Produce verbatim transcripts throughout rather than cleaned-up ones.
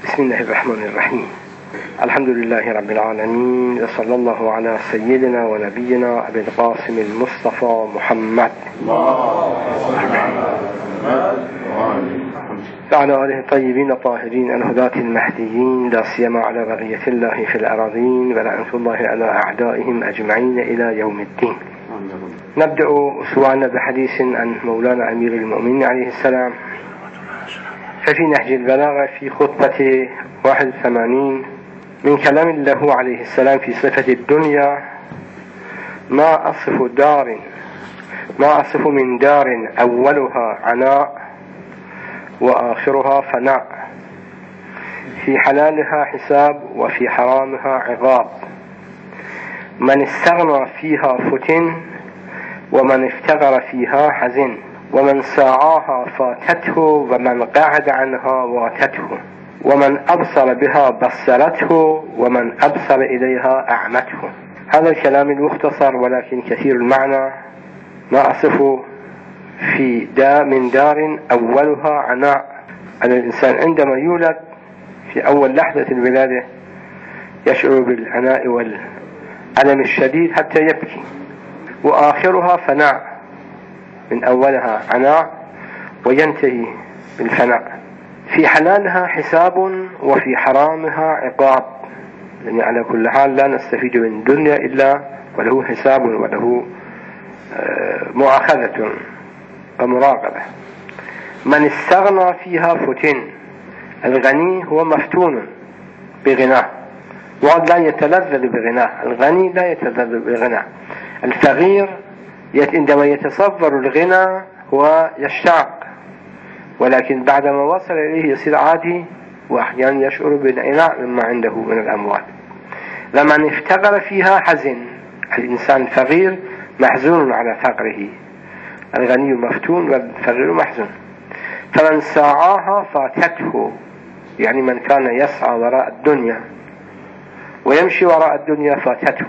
بسم الله الرحمن الرحيم. الحمد لله رب العالمين، وصلى الله على سيدنا ونبينا أبي القاسم المصطفى محمد وعلى آله الطيبين الطاهرين الهداة المهديين، لا سيما على بقية الله في الأراضين، ولعنة الله على أعدائهم أجمعين إلى يوم الدين. نبدأ أسبوعنا بحديث عن مولانا أمير المؤمنين عليه السلام، ففي نهج البلاغة في خطبة واحد وثمانين من كلام الله عليه السلام في صفة الدنيا: ما أصف دار ما أصف من دار أولها عناء وآخرها فناء، في حلالها حساب وفي حرامها عقاب، من استغنى فيها فتن ومن افتقر فيها حزن، ومن ساعاها فاتته ومن قعد عنها واتته، ومن أبصر بها بصرته ومن أبصر إليها أعمته. هذا الكلام المختصر ولكن كثير المعنى. ما أصف في دا من دار أولها عناء، أن الإنسان عندما يولد في أول لحظة الولادة يشعر بالعناء والألم الشديد حتى يبكي، وآخرها فناء، من أولها عناء وينتهي بالفناء، في حلالها حساب وفي حرامها عقاب. يعني على كل حال لا نستفيد من الدنيا إلا وله حساب وله مؤاخذة ومراقبة. من استغنى فيها فتن، الغني هو مفتون بغناه وقد لا يتلذذ بغناه، الغني لا يتلذذ بغناه. الفقير عندما يتصور الغنى هو يشتاق، ولكن بعدما وصل إليه يصير عادي، وأحيانا يشعر بالعناء مما عنده من الأموال. لمن افتقر فيها حزن، الإنسان الفقير محزون على فقره، الغني مفتون والفقير محزون. فمن ساعاها فاتته، يعني من كان يسعى وراء الدنيا ويمشي وراء الدنيا فاتته،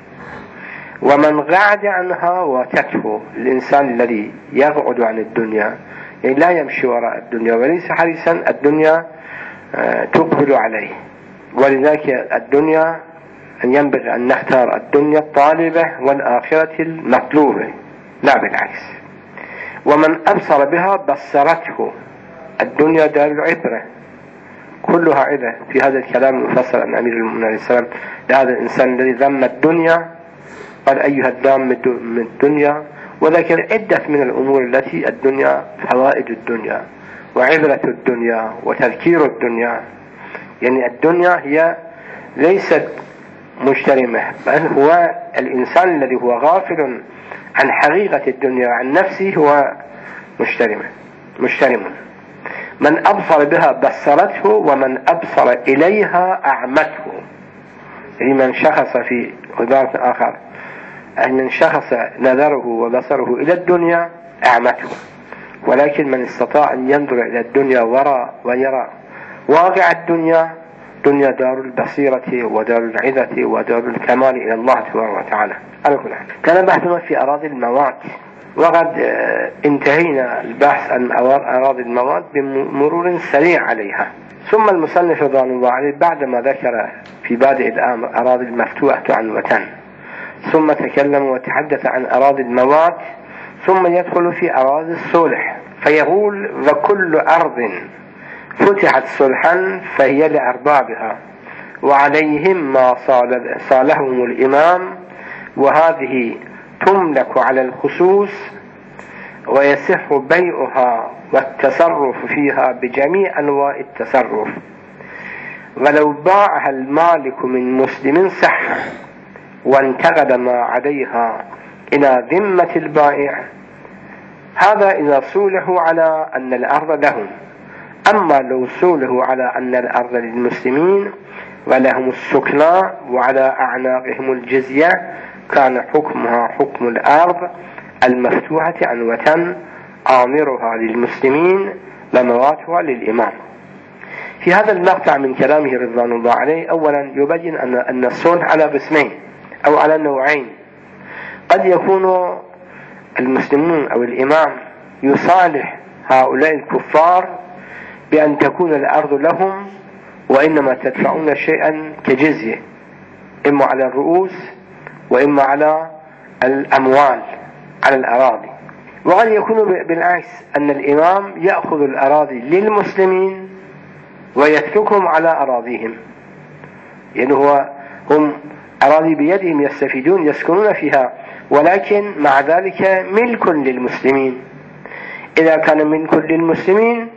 ومن قعد عنها واتته، الإنسان الذي يقعد عن الدنيا يعني لا يمشي وراء الدنيا وليس حريصا الدنيا تقبل عليه. ولذلك الدنيا أن ينبغي أن نختار الدنيا الطالبة والآخرة المطلوبة، لا بالعكس. ومن أبصر بها بصرته، الدنيا دار العبرة كلها عبرة. في هذا الكلام المفصل عن أمير المؤمنين عليه السلام لهذا الإنسان الذي ذم الدنيا قال: أيها الدام من الدنيا. ولكن عدة من الأمور التي الدنيا، فوائد الدنيا وعبرة الدنيا وتذكير الدنيا. يعني الدنيا هي ليست مجترمة، بل هو الإنسان الذي هو غافل عن حقيقة الدنيا عن نفسه هو مجترم مجترم من أبصر بها بصرته ومن أبصر إليها أعمته. يعني من شخص في عبارة آخر أن من شخص نظره وبصره إلى الدنيا أعمته، ولكن من استطاع أن ينظر إلى الدنيا وراء ويرى واقع الدنيا، دنيا دار البصيرة ودار العظة ودار الكمال إلى الله سبحانه وتعالى. على كل حال كان بحثنا في أراضي الموات، وقد انتهينا البحث عن أراضي الموات بمرور سريع عليها. ثم المصنف رضوان الله عليه بعدما ذكر في بادئ الأمر أراضي المفتوحة عن وطن، ثم تكلم وتحدث عن أراضي الموات، ثم يدخل في أراضي الصلح فيقول: وكل أرض فتحت صلحا فهي لأربابها وعليهم ما صالحهم الإمام، وهذه تملك على الخصوص ويصح بيعها والتصرف فيها بجميع أنواع التصرف، ولو باعها المالك من مسلم صح وانتقد ما عليها إلى ذمة البائع، هذا إذا صولحوا على أن الأرض لهم. أما لو صولحوا على أن الأرض للمسلمين ولهم السكنى وعلى أعناقهم الجزية كان حكمها حكم الأرض المفتوحة عن وطن، آمرها للمسلمين ومواتها للإمام. في هذا المقطع من كلامه رضوان الله عليه أولا يبين أن أن الصلح على قسمين أو على نوعين. قد يكون المسلمون أو الإمام يصالح هؤلاء الكفار بأن تكون الأرض لهم وإنما تدفعون شيئا كجزية، إما على الرؤوس وإما على الأموال، على الأراضي. وقد يكون بالعكس، أن الإمام يأخذ الأراضي للمسلمين ويتركهم على أراضيهم، يعني هو هم أراضي بيدهم يستفيدون يسكنون فيها، ولكن مع ذلك ملك للمسلمين. إذا كان ملك للمسلمين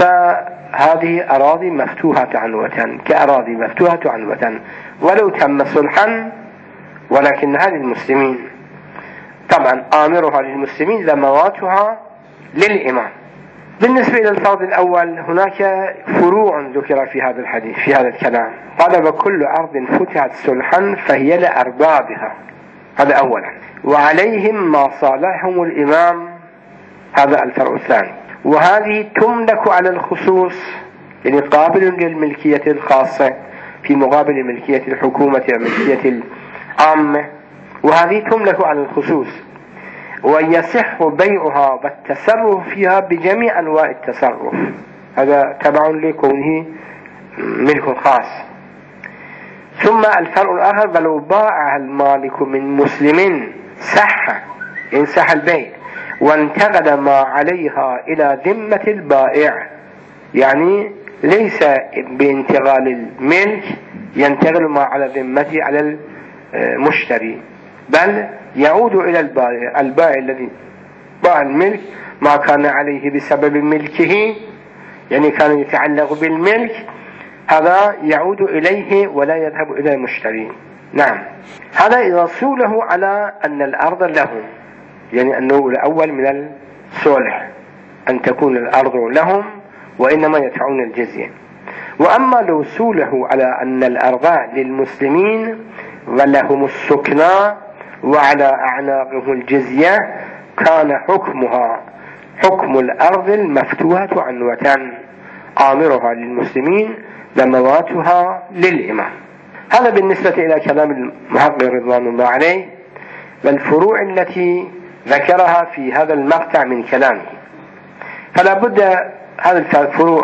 فهذه أراضي مفتوحة عنوة، كأراضي مفتوحة عنوة ولو تم صلحا، ولكنها للمسلمين. طبعا آمرها للمسلمين ذمواتها للإمام. بالنسبة إلى الفرض الأول هناك فروع ذكر في هذا الحديث في هذا الكلام. قال: وكل أرض فتحت صلحا فهي لأربابها، هذا أولا. وعليهم ما صالحهم الإمام، هذا الفرع الثاني. وهذه تملك على الخصوص، يعني قابل للملكية الخاصة في مقابل ملكية الحكومة وملكية العامة، وهذه تملك على الخصوص، ويصح بيعها والتصرف فيها بجميع أنواع التصرف، هذا تبع لكونه ملك خاص. ثم الفرع الآخر: ولو باعها المالك من مسلم صح، إن صح البيع، وانتقل ما عليها إلى ذمة البائع، يعني ليس بانتقال الملك ينتقل ما على ذمته على المشتري، بل يعود إلى البائع، البائع الذي باع الملك ما كان عليه بسبب ملكه، يعني كان يتعلق بالملك، هذا يعود إليه ولا يذهب إلى المشتري. نعم، هذا إذا صوله على أن الأرض لهم، يعني أنه الأول من الصلح أن تكون الأرض لهم وإنما يدفعون الجزية. وأما لو صوله على أن الأرض للمسلمين ولهم السكنى وعلى أعناقهم الجزية، كان حكمها حكم الأرض المفتوحة عنوة، آمرها للمسلمين ذمواتها للإمام. هذا بالنسبة إلى كلام المحقق رضوان الله عليه والفروع التي ذكرها في هذا المقطع من كلامه. فلا بد هذه الفروع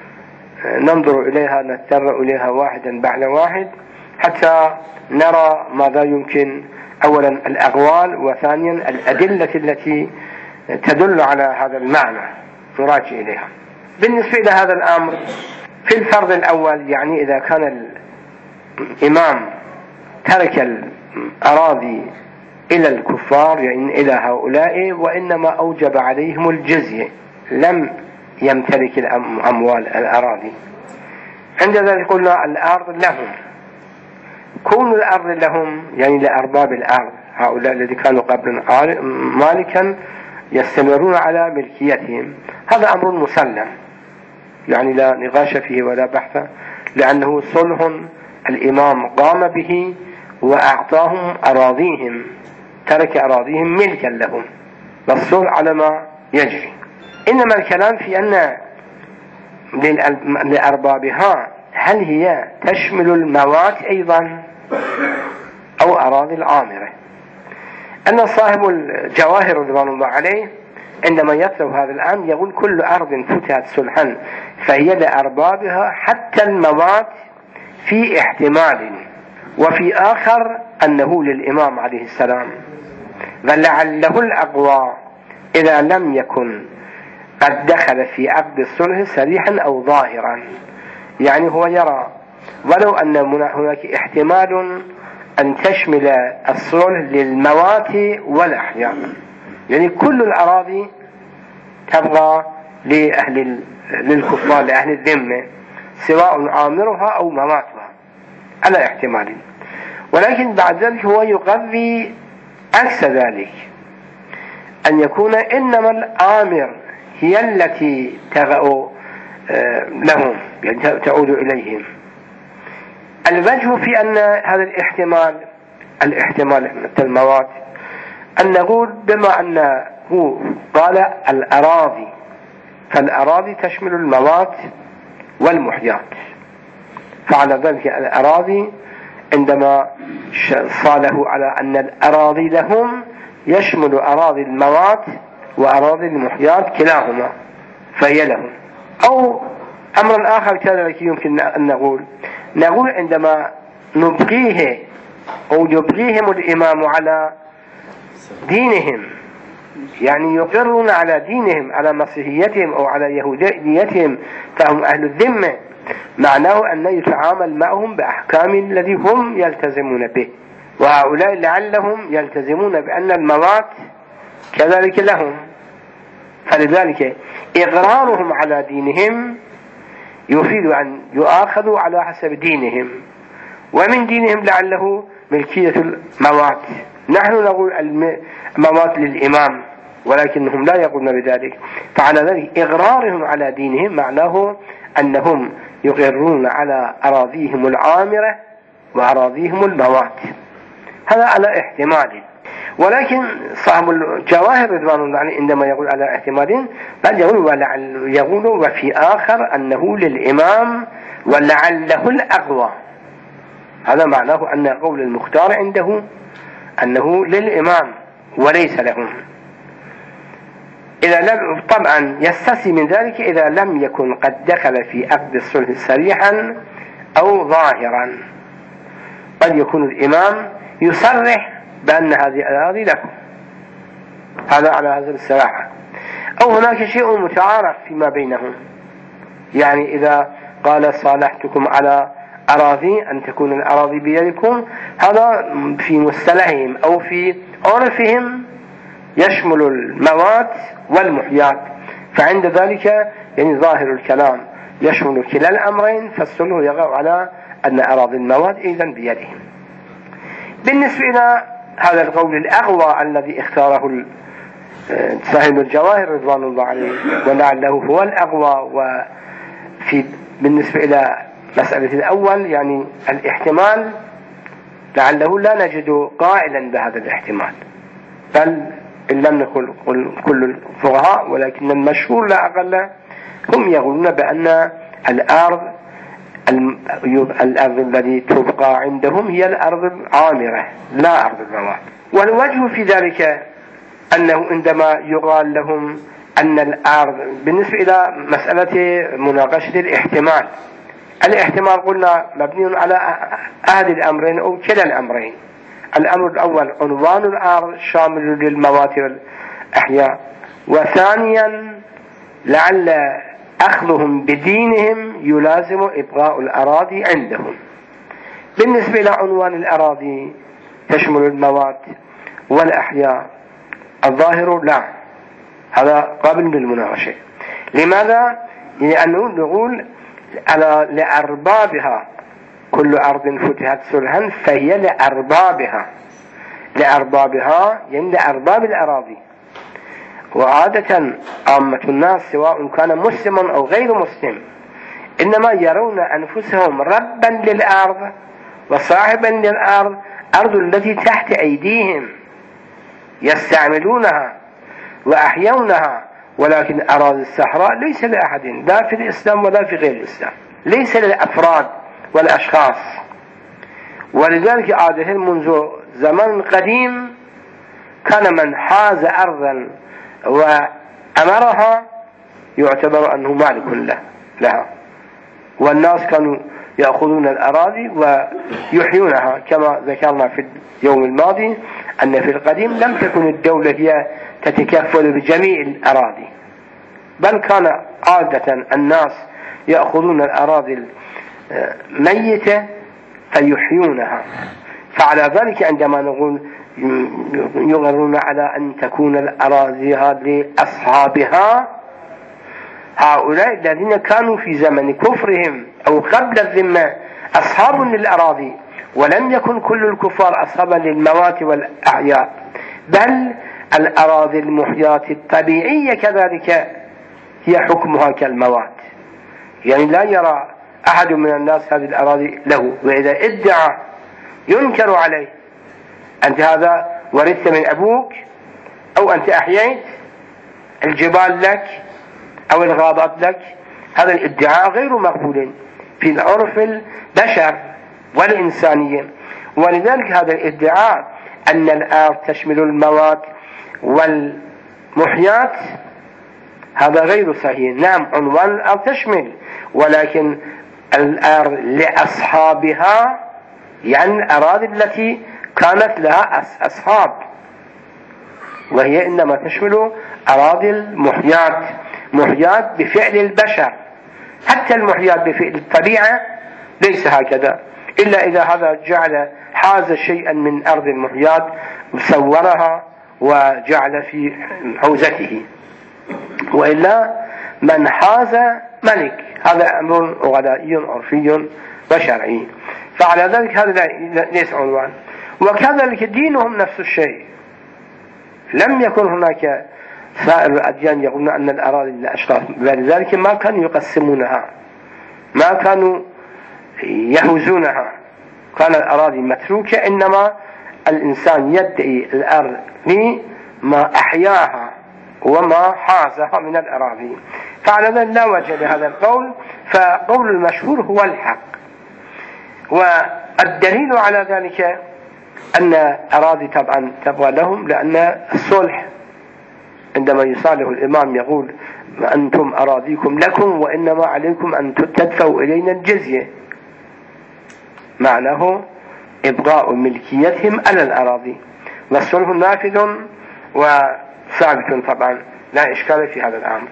ننظر إليها، نتطرق إليها واحدا بعد واحد حتى نرى ماذا يمكن، أولا الأقوال، وثانيا الأدلة التي تدل على هذا المعنى نراجع إليها. بالنسبة إلى هذا الأمر في الفرض الأول، يعني إذا كان الإمام ترك الأراضي إلى الكفار، يعني إلى هؤلاء، وإنما أوجب عليهم الجزية، لم يمتلك الأموال الأراضي، عند ذلك قلنا الأرض لهم. كون الأرض لهم يعني لأرباب الأرض، هؤلاء الذين كانوا قبل مالكا يستمرون على ملكيتهم، هذا أمر مسلم، يعني لا نقاش فيه ولا بحث، لأنه صلح الإمام قام به وأعطاهم أراضيهم، ترك أراضيهم ملكا لهم، والصلح على ما يجري. إنما الكلام في أن لأربابها هل هي تشمل المواد أيضا أو أراضي العامرة. أن صاحب الجواهر رضوان الله عليه عندما يطلب هذا الآن يقول: كل أرض فتحت صلحا فهي لأربابها، حتى المواد في احتمال، وفي آخر أنه للإمام عليه السلام، ولعله الأقوى إذا لم يكن قد دخل في عقد الصلح صريحا أو ظاهرا، يعني هو يرى ولو أن هناك احتمال أن تشمل الصلح للموات والأحياء، يعني كل الأراضي تبقى لأهل للكفار لأهل الذمة، سواء عامرها أو مواتها، على احتمال. ولكن بعد ذلك هو يقضي عكس ذلك، أن يكون إنما الآمر هي التي تغأ لهم، يعني تعود إليهم. الوجه في أن هذا الاحتمال الاحتمال مثل المواد، أن نقول بما أنه قال الأراضي، فالأراضي تشمل المواد والمحيات، فعلى ذلك الأراضي عندما صاله على أن الأراضي لهم يشمل أراضي المواد وأراضي المحيات كلاهما، فهي لهم. أو أمر آخر كذلك يمكن أن نقول نقول عندما نبقيه أو يبقيهم الإمام على دينهم، يعني يقرون على دينهم، على مسيحيتهم أو على يهوديتهم، فهم أهل الذمة، معناه أن يتعامل معهم بأحكام الذي هم يلتزمون به، وهؤلاء لعلهم يلتزمون بأن الموات كذلك لهم، فلذلك إقرارهم على دينهم يفيد أن يؤاخذوا على حسب دينهم، ومن دينهم لعله ملكية الموات. نحن نقول الموات للإمام ولكنهم لا يقولون بذلك، فعلى ذلك إقرارهم على دينهم معناه أنهم يقرون على أراضيهم العامرة وأراضيهم الموات. هذا على احتمال، ولكن صاحب الجواهر رضوان الله عليه عندما يقول على احتمال بل يقول, يقول وفي آخر أنه للإمام ولعله الأقوى. هذا معناه أن قول المختار عنده أنه للإمام وليس لهم. إذا لم طبعا يستثني من ذلك إذا لم يكن قد دخل في عقد الصلح صريحا أو ظاهرا، قد يكون الإمام يصرح بأن هذه الأراضي لكم، هذا على هذا الصراحة، أو هناك شيء متعارف فيما بينهم، يعني إذا قال صالحتكم على أراضي أن تكون الأراضي بيدكم، هذا في مصطلحهم أو في عرفهم يشمل الموات والمحيات، فعند ذلك يعني ظاهر الكلام يشمل كلا الأمرين، فالصلح يقع على أن أراضي الموات إذن بيدهم. بالنسبة إلى هذا القول الأقوى الذي اختاره صاحب الجواهر رضوان الله عليه ولعله هو الأقوى، وفي بالنسبة إلى مسألة الأول يعني الاحتمال لعله لا نجد قائلا بهذا الاحتمال، بل إن لم نقل كل الفقهاء ولكن المشهور لا أقل هم يقولون بأن الأرض الأرض التي تبقى عندهم هي الأرض العامرة لا أرض الموات. والوجه في ذلك أنه عندما يقال لهم أن الأرض بالنسبة إلى مسألة مناقشة الاحتمال، الاحتمال قلنا مبني على أحد الأمرين أو كلا الأمرين. الأمر الأول عنوان الأرض شامل للموات والأحياء، وثانيا لعل أخذهم بدينهم يلازم إبقاء الأراضي عندهم. بالنسبة إلى عنوان الأراضي تشمل الموات والأحياء، الظاهر لا، هذا قابل للمناقشة. لماذا؟ لأنه نقول على لأربابها، كل أرض فتحت صلحا فهي لأربابها، لأربابها يعني لأرباب الأراضي. وعادة عامة الناس سواء كان مسلم أو غير مسلم إنما يرون أنفسهم ربا للأرض وصاحبا للأرض، أرض التي تحت أيديهم يستعملونها وأحيونها، ولكن أراضي الصحراء ليس لأحد لا في الإسلام ولا في غير الإسلام، ليس للأفراد والأشخاص. ولذلك عادة منذ زمن قديم كان من حاز أرضا وأمرها يعتبر أنه مالك له لها، والناس كانوا يأخذون الأراضي ويحيونها، كما ذكرنا في اليوم الماضي أن في القديم لم تكن الدولة هي تتكفل بجميع الأراضي، بل كان عادة الناس يأخذون الأراضي الميتة فيحيونها. فعلى ذلك عندما نقول يغرون على أن تكون الأراضي لأصحابها، هؤلاء الذين كانوا في زمن كفرهم أو قبل الذمة أصحاب للأراضي، ولم يكن كل الكفار أصحابا للموات والأحياء، بل الأراضي المحياة الطبيعية كذلك هي حكمها كالموات، يعني لا يرى أحد من الناس هذه الأراضي له، وإذا ادعى ينكر عليه أنت هذا ورثت من أبوك، أو أنت أحييت الجبال لك أو الغابات لك. هذا الادعاء غير مقبول في العرف البشر والإنسانية، ولذلك هذا الادعاء أن الأرض تشمل الموات والمحيات هذا غير صحيح. نعم عنوان الأرض تشمل، ولكن الأرض لأصحابها، يعني الأراضي التي كانت لها أصحاب، وهي إنما تشمل أراضي المحيات، محيات بفعل البشر. حتى المحيات بفعل الطبيعة ليس هكذا، إلا إذا هذا جعل حاز شيئا من أرض المحيات وصورها وجعل في حوزته، وإلا من حاز ملك، هذا أمر غذائي عرفي وشرعي. فعلى ذلك هذا ليس عنوان. وكذلك دينهم نفس الشيء، لم يكن هناك سائر الأديان يقولون أن الأراضي للأشخاص، ولذلك ما كانوا يقسمونها، ما كانوا يهوزونها، كان الأراضي متروكة، إنما الإنسان يدعي الأرض لما أحياها وما حازها من الأراضي. فعلى ذلك لا وجه لهذا القول، فقول المشهور هو الحق. والدليل على ذلك أن أراضي طبعا تبغى لهم، لأن الصلح عندما يصالح الإمام يقول أنتم أراضيكم لكم وإنما عليكم أن تدفعوا إلينا الجزية، معناه إبقاء ملكيتهم على الأراضي، والصلح نافذ وثابت طبعا، لا إشكال في هذا الأمر.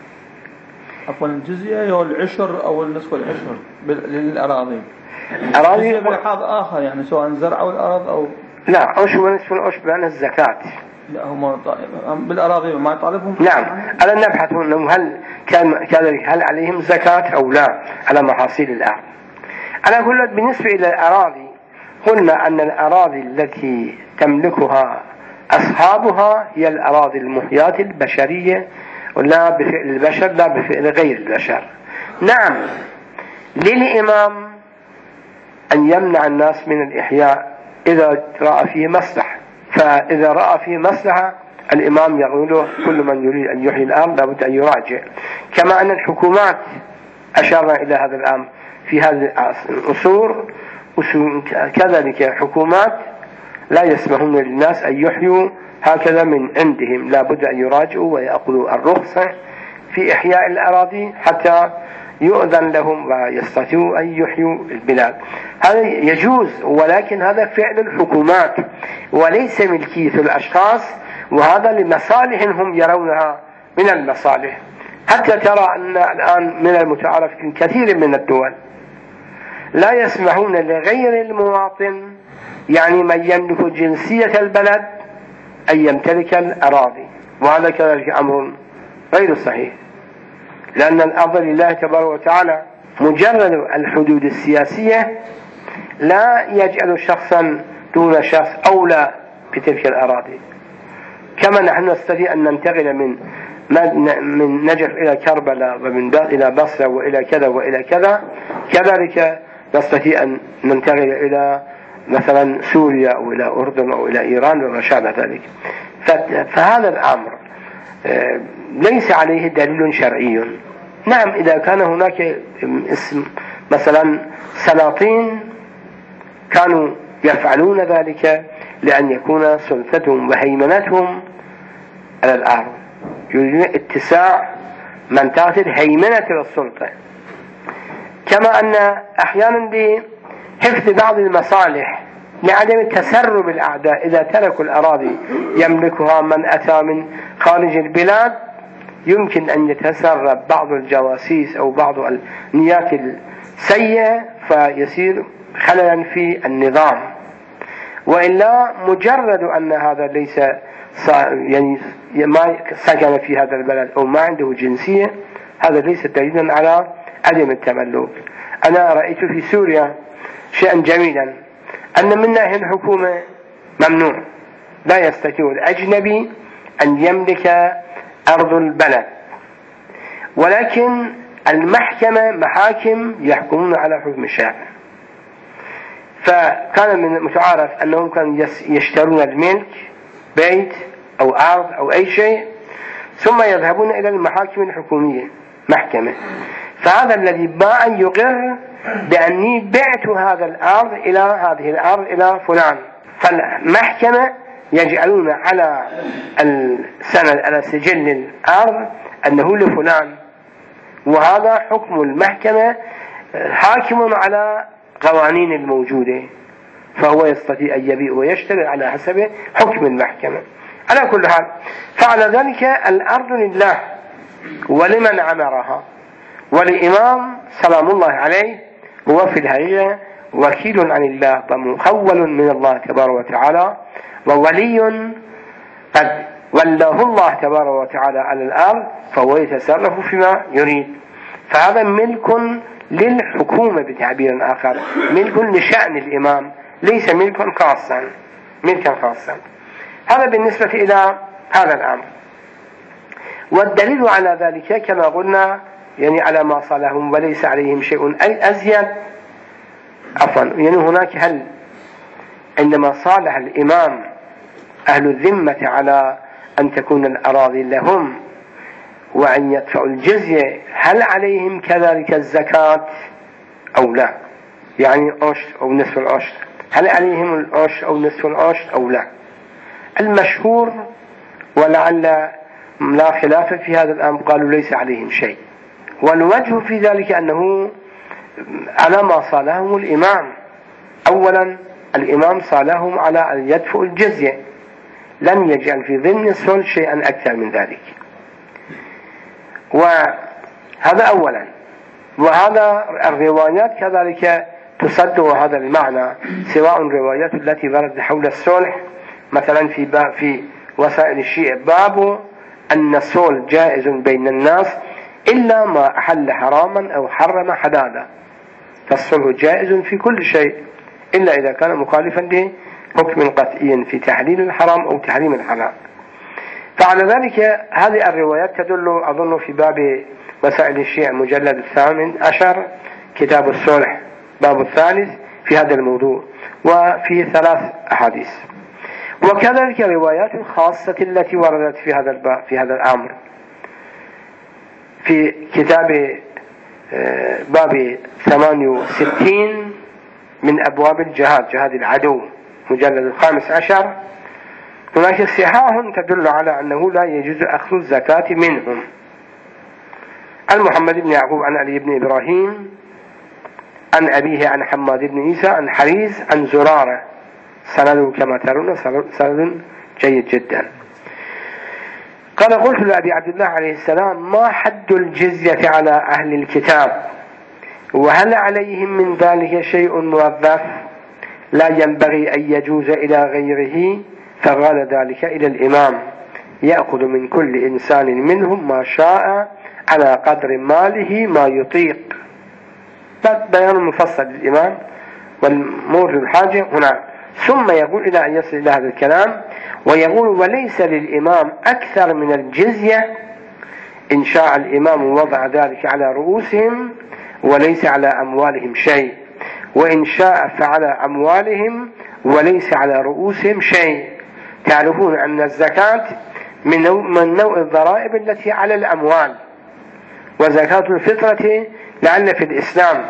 عفوا الجزية هو العشر أو النصف العشر للأراضي، أراضي بلحاظ آخر يعني سواء زرع أو الأرض أو لا، عشر ونصف العشر بأن الزكاة. لا هم بالأراضي ما يطالبهم. نعم، ألا نبحث أنهم هل كان كذلك، هل عليهم زكاة أو لا على محاصيل الأرض. على كل بالنسبة إلى الأراضي قلنا أن الأراضي التي تملكها أصحابها هي الأراضي المحياة البشرية، ولا بفعل البشر لا بفعل غير البشر. نعم، للإمام أن يمنع الناس من الإحياء إذا رأى فيه مصلحة، فإذا رأى فيه مصلحة الإمام يقول له كل من يريد أن يحيي الأرض لابد أن يراجع. كما أن الحكومات أشارنا إلى هذا الأمر في هذه العصور، كذلك حكومات لا يسمحون للناس أن يحيوا هكذا من عندهم، لابد أن يراجعوا ويأخذوا الرخصة في إحياء الأراضي حتى يؤذن لهم ويستطيعوا أن يحيوا البلاد. هذا يجوز، ولكن هذا فعل الحكومات وليس ملكية الأشخاص، وهذا لمصالح هم يرونها من المصالح. حتى ترى أن الآن من المتعارف في كثير من الدول لا يسمحون لغير المواطن، يعني من يملك جنسية البلد، أن يمتلك الأراضي، وهذا كذلك أمر غير صحيح، لأن الأرض لله تبارك وتعالى. مجرد الحدود السياسية لا يجعل شخصا دون شخص أولى بتلك الأراضي. كما نحن نستطيع أن ننتقل من من نجف إلى كربلاء ومن إلى بصرة وإلى كذا وإلى كذا، كذلك نستطيع أن ننتقل إلى مثلا سوريا أو إلى أردن أو إلى إيران وما شابه ذلك. فهذا الأمر ليس عليه دليل شرعي. نعم، إذا كان هناك اسم مثلا سلاطين كانوا يفعلون ذلك لأن يكون سلطتهم وهيمنتهم على الأرض، يريدون اتساع منطقة الهيمنة للسلطة. كما أن أحيانا بحفظ بعض المصالح لعدم تسرب الأعداء، إذا تركوا الأراضي يملكها من أتى من خارج البلاد، يمكن أن يتسرب بعض الجواسيس أو بعض النيات السيئة فيصير خللا في النظام. وإلا مجرد أن هذا ليس يعني ما سكن في هذا البلد أو ما عنده جنسية، هذا ليس دليلا على عدم التملك. أنا رأيت في سوريا شيئا جميلا، أن من ناحية الحكومة ممنوع، لا يستطيع الأجنبي أن يملك أرض البلد، ولكن المحكمة محاكم يحكمون على حكم الشارع. فكان من المتعارف أنهم كانوا يشترون الملك، بيت أو أرض أو أي شيء، ثم يذهبون إلى المحاكم الحكومية محكمة، فهذا الذي باع يقر بأني بعت هذا الأرض إلى هذه الأرض إلى فلان، فالمحكمة يجعلون على السند على سجل الأرض أنه لفلان، وهذا حكم المحكمة حاكم على قوانين الموجودة، فهو يستطيع أن يبيع ويشتري على حسب حكم المحكمة. على كل حال، فعلى ذلك الأرض لله ولمن عمرها، والإمام سلام الله عليه هو في الحقيقة وكيل عن الله ومخول من الله تبارك وتعالى، وولي قد وله الله تبارك وتعالى على الأرض، فهو يتصرف فيما يريد. فهذا ملك للحكومة بتعبير آخر، ملك لشأن الإمام، ليس ملكا خاصا ملكا خاصا. هذا بالنسبة إلى هذا الأمر. والدليل على ذلك كما قلنا يعني على ما صالحهم وليس عليهم شيء أي أزيد، عفوا يعني هناك هل عندما صالح الإمام أهل الذمة على أن تكون الأراضي لهم وأن يدفعوا الجزية، هل عليهم كذلك الزكاة أو لا؟ يعني عشر أو نصف العشر، هل عليهم العشر أو نصف العشر أو لا؟ المشهور ولعل لا خلاف في هذا الأمر قالوا ليس عليهم شيء، والوجه في ذلك أنه على ما صالحهم الإمام. أولا الإمام صالحهم على أن يدفعوا الجزية، لم يجعل في ضمن الصلح شيئا أكثر من ذلك، وهذا أولا. وهذا الروايات كذلك تصد هذا المعنى، سواء الروايات التي وردت حول الصلح، مثلا في باب في وسائل الشيء باب أن الصلح جائز بين الناس إلا ما أحل حراما أو حرم حلالا، فالصلح جائز في كل شيء إلا إذا كان مخالفا لحكم قطعي في تحليل الحرام أو تحريم الحلال. فعلى ذلك هذه الروايات تدل أظن في باب وسائل الشيء مجلد الثامن عشر كتاب الصلح باب الثالث في هذا الموضوع، وفيه ثلاث أحاديث. وكذلك روايات خاصة التي وردت في هذا الباب في هذا الأمر في كتاب باب ثمانية وستين من أبواب الجهاد، جهاد العدو، مجلد الخامس عشر. هناك صحاح تدل على أنه لا يجوز أخذ الزكاة منهم. عن محمد بن يعقوب عن علي بن إبراهيم عن أبيه عن حماد بن عيسى عن حريز عن زرارة، سند كما ترون سند جيد جدا. قال قلت لأبي عبد الله عليه السلام ما حد الجزية على أهل الكتاب، وهل عليهم من ذلك شيء موظف لا ينبغي أن يجوز إلى غيره؟ فقال ذلك إلى الإمام يأخذ من كل إنسان منهم ما شاء على قدر ماله ما يطيق. بيان مفصل للإمام والمورد الحاجة هنا، ثم يقول إلى أن يصل إلى هذا الكلام ويقول وليس للإمام أكثر من الجزية إن شاء الإمام وضع ذلك على رؤوسهم وليس على أموالهم شيء، وإن شاء فعلى أموالهم وليس على رؤوسهم شيء. تعرفون أن الزكاة من نوع, من نوع الضرائب التي على الأموال، وزكاة الفطرة لعل في الإسلام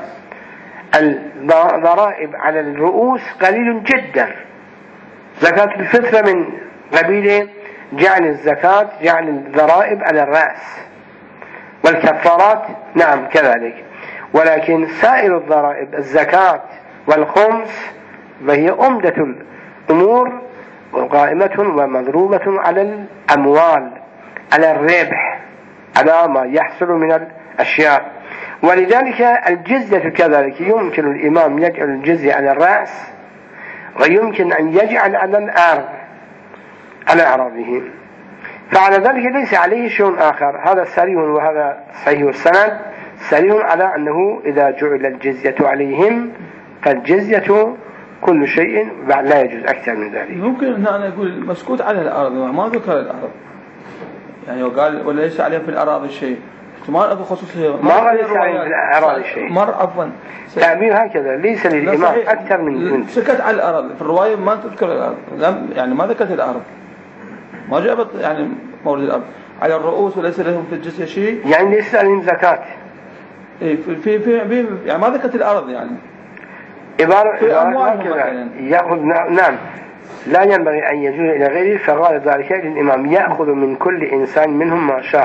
الضرائب على الرؤوس قليل جدا. زكاة الفطرة من قبيل جعل الزكاة جعل الضرائب على الرأس، والكفارات نعم كذلك، ولكن سائر الضرائب الزكاة والخمس وهي أمدة الأمور قائمة ومضروبة على الأموال، على الربح، على ما يحصل من الأشياء. ولذلك الجزية كذلك يمكن الإمام يجعل الجزية على الرأس، ويمكن أن يجعل على الأرض على أراضيهم، فعلى ذلك ليس عليه شيء آخر. هذا صريح، وهذا صحيح السند صريح على أنه إذا جعل الجزية عليهم فالجزية كل شيء لا يجوز أكثر من ذلك. ممكن أن أنا أقول مسكوت على الأرض ما ذكر الأرض، يعني وقال وليس عليهم في الأراضي شيء، احتمال أبو خصوصية ما قال ليس عليهم في الأراضي شيء، مر عفوا تعبير هكذا ليس للإمام أكثر من سكت على الأرض. في الرواية ما تذكر الأرض، لم يعني ما ذكرت الأرض، ما جابت يعني مورد الأرض على الرؤوس وليس لهم في الجزية شيء، يعني ليس عليهم زكاة. إيه في في في يعني ما ذكرت الأرض، يعني عبارة في أموالهم يأخذ نعم لا ينبغي أن يجوز إلى غيره، فقال ذلك للإمام يأخذ من كل إنسان منهم ما شاء،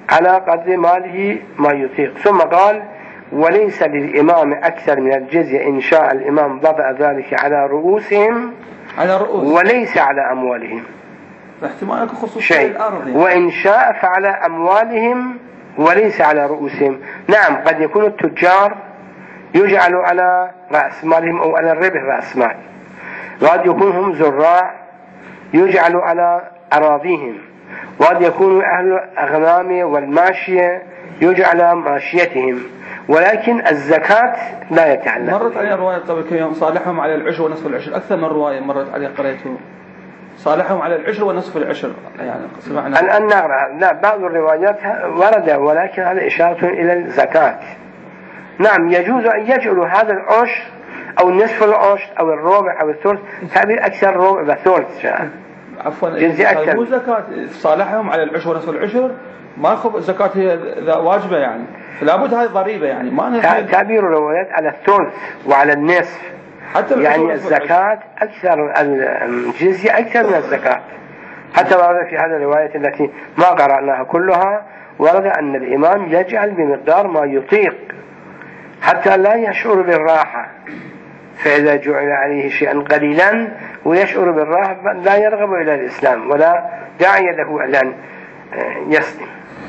على قدر ماله ما يطيق. ثم قال وليس للإمام أكثر من الجزية إن شاء الإمام ضبع ذلك على رؤوسهم على رؤوس وليس على أموالهم احتمال خصوص شيء الأرض يعني. وإن شاء فعلى أموالهم وليس على رؤوسهم. نعم قد يكون التجار يجعل على رأس مالهم أو على الربح رأس مال، وقد يكون هم زراع يجعل على أراضيهم، وقد يكون أهل الأغنام والماشية يجعل على ماشيتهم، ولكن الزكاة لا يتعلق. مرت علي رواية قبل كم يوم صالحهم على العشر ونصف العشر، أكثر من رواية مرت علي قريته صالحهم على العشر ونصف العشر، يعني سمعنا الآن نقرأ. لا بعض الروايات ورد ولكن هذا إشارة إلى الزكاة. نعم يجوز أن يجعلوا هذا العشر أو نصف العشر أو الربع أو الثلث، تعبير أكثر ربع وثلث عفوا مو زكاة صالحهم على العشر ونصف العشر، ما خب الزكاة هي واجبة يعني، فلا بد هذه ضريبة يعني. ما تعبير الروايات على الثلث وعلى النصف، حتى يعني الزكاة أكثر الجزية أكثر من الزكاة. حتى ورد في هذه الرواية التي ما قرأناها كلها ورد أن الإمام يجعل بمقدار ما يطيق حتى لا يشعر بالراحة، فإذا جعل عليه شيئا قليلا ويشعر بالراحة لا يرغب إلى الإسلام ولا داعي له أن يسلم.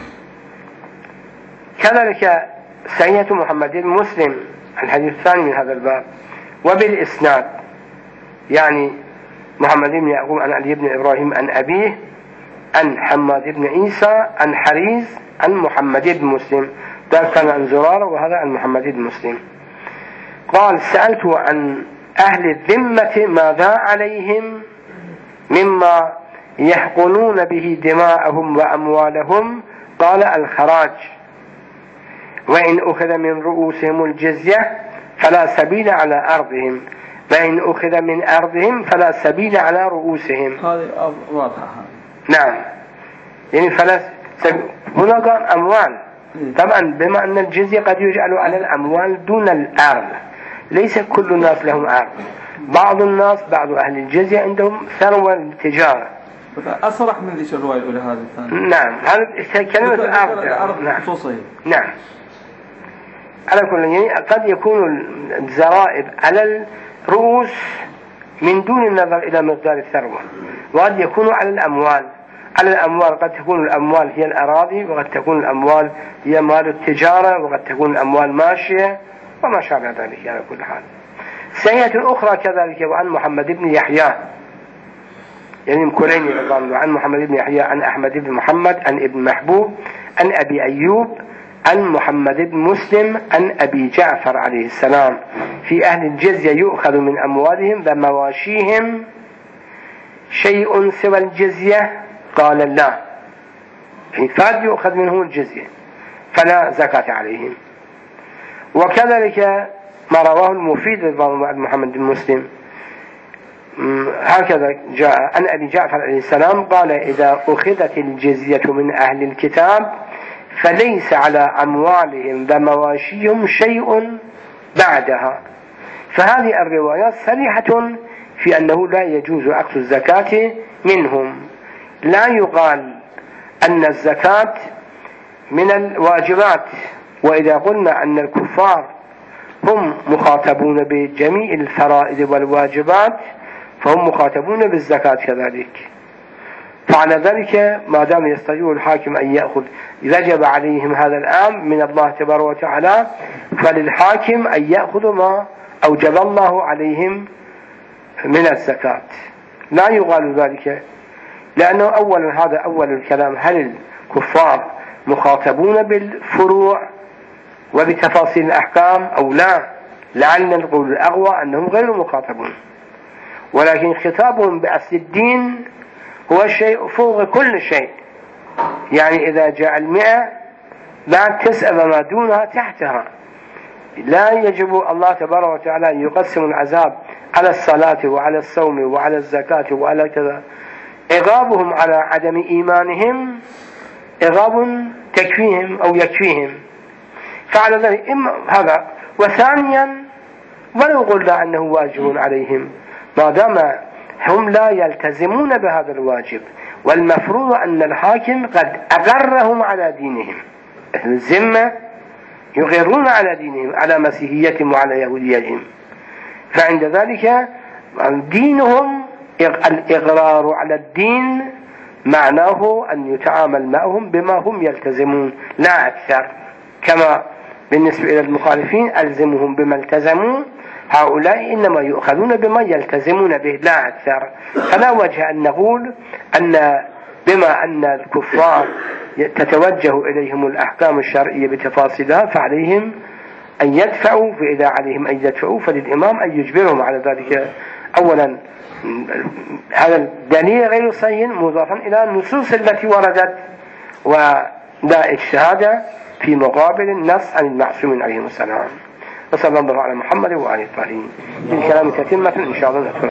كذلك سيئة محمد بن مسلم الحديث الثاني من هذا الباب وبالإسناد، يعني محمد بن يعقوب عن علي بن إبراهيم عن أبيه عن حماد بن عيسى عن حريز عن محمد بن مسلم، ذلك كان عن زرارة وهذا عن محمد بن مسلم. قال سألت عن أهل الذمة ماذا عليهم مما يحقنون به دماءهم وأموالهم، قال الخراج، وإن أخذ من رؤوسهم الجزية فلا سبيل على أرضهم، وإن أخذ من أرضهم فلا سبيل على رؤوسهم. هذه واضحة. نعم يعني فلا سبيل. هنا قال أموال، طبعا بما أن الجزية قد يجعل على الأموال دون الأرض، ليس كل الناس لهم أرض، بعض الناس بعض أهل الجزية عندهم ثروة التجارة. أصرح من ذيك الرواية الأولى هذه الثانية. نعم هذا كلمة الأرض. الأرض نعم. خصوصية. نعم على كل يعني قد يكون الزرائب على الرؤوس من دون النظر إلى مقدار الثروة، وقد يكون على الأموال. على الأموال قد تكون الأموال هي الأراضي، وقد تكون الأموال هي مال التجارة، وقد تكون الأموال ماشية وما شابه ذلك على كل حال. سيئة أخرى كذلك وعن محمد بن يحيى يعني مكوليني عن محمد بن يحيى عن أحمد بن محمد عن ابن محبوب عن أبي أيوب عن محمد بن مسلم عن أبي جعفر عليه السلام في أهل الجزية يؤخذ من أموالهم ومواشيهم شيء سوى الجزية، قال لا، فاد يؤخذ منهم الجزية فلا زكاة عليهم. وكذلك ما رواه المفيد عن محمد بن مسلم هكذا جاء عن أبي جعفر عليه السلام قال إذا أخذت الجزية من أهل الكتاب فليس على أموالهم ومواشيهم شيء بعدها. فهذه الروايات صريحة في أنه لا يجوز أخذ الزكاة منهم. لا يقال أن الزكاة من الواجبات، وإذا قلنا أن الكفار هم مخاطبون بجميع الفرائض والواجبات فهم مخاطبون بالزكاة كذلك. فعلى ذلك ما دام يستطيع الحاكم أن يأخذ وجب عليهم هذا الأمر من الله تبارك وتعالى، فللحاكم أن يأخذ ما أوجب الله عليهم من الزكاة. لا يقال ذلك لأنه أولا هذا أول الكلام، هل الكفار مخاطبون بالفروع وبتفاصيل الأحكام أو لا؟ لعلنا نقول الأغوى أنهم غير مخاطبون، ولكن خطابهم بأصل الدين هو شيء فوق كل شيء. يعني إذا جاء المئة لا تسأل ما دونها تحتها. لا يجب الله تبارك وتعالى أن يقسم العذاب على الصلاة وعلى الصوم وعلى الزكاة وعلى كذا. إغابهم على عدم إيمانهم إغاب تكفيهم أو يكفيهم. فعلى ذلك إما هذا. وثانيا ولو قلنا أنه واجب عليهم ما دام هم لا يلتزمون بهذا الواجب والمفروض أن الحاكم قد أقرهم على دينهم. أهل الذمة يغيرون على دينهم، على مسيحيتهم وعلى يهوديتهم، فعند ذلك دينهم الإغرار على الدين معناه أن يتعامل معهم بما هم يلتزمون لا أكثر، كما بالنسبة إلى المخالفين ألزمهم بما التزموا، هؤلاء إنما يؤخذون بما يلتزمون به لا أكثر. فلا وجه أن نقول أن بما أن الكفار تتوجه إليهم الأحكام الشرعية بتفاصيلها فعليهم أن يدفعوا، فإذا عليهم أن يدفعوا فللإمام أن يجبرهم على ذلك. أولا هذا الدليل غير صحيح مضافا إلى النصوص التي وردت، ولا اجتهاد في مقابل النص عن المعصومين عليهم السلام. وصلى الله على محمد وعلى آله. الكلام تتمة إن شاء الله.